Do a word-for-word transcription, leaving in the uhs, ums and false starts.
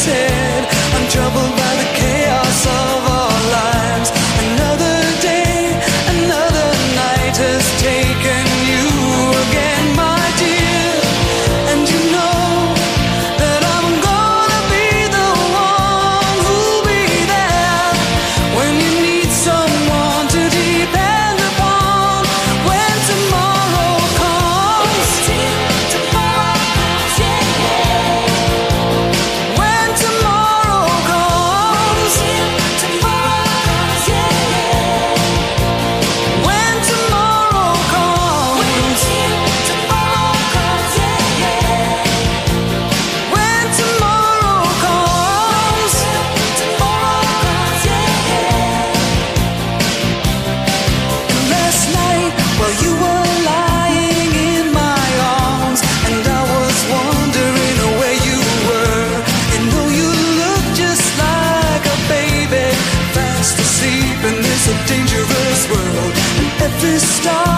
said, I'm troubled by the chaos of our lives. Another day, another night has taken you again, my dear. And you know that I'm gonna be the one who'll be there when you need someone to depend upon. When tomorrow comes, tomorrow comes, yeah, yeah. When tomorrow comes, tomorrow comes, yeah, yeah. When tomorrow comes, tomorrow comes, yeah, yeah. When tomorrow comes, tomorrow comes, yeah, yeah. And last night, while you were lying in my arms, and I was wondering where you were, and though you look just like a baby, fast asleep in this dangerous world, and every star